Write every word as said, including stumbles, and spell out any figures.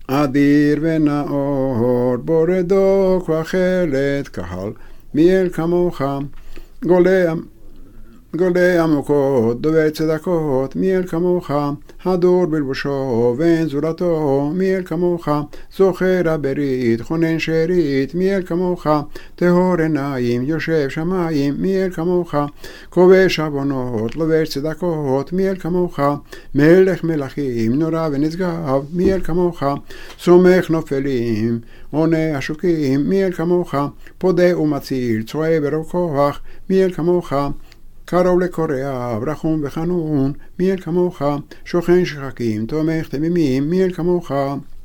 אדיר ונאור, בורא דוק וחלת קהל, מי אל כמוך, גולה גולה עמוקות, דובר צדקות, מי אל כמוך, הדור בלבושו ואין זולתו, מי אל כמוך, זוכר הברית, חונן שארית, מי אל כמוך, טהור עיניים, יושב שמיים, מי אל כמוך, כובש עוונות, לובש צדקות, מי אל כמוך, מלך מלכים, נורא ונשגב, מי אל כמוך, סומך נופלים, עונה עשוקים, מי אל כמוך, פודה ומציל, צועה ברוב כוח, מי אל כמוך, קרוב לקוריאב, רחום וחנון, מי אל כמוך, שוכן שחקים, תומך תמימים, מי אל כמוך,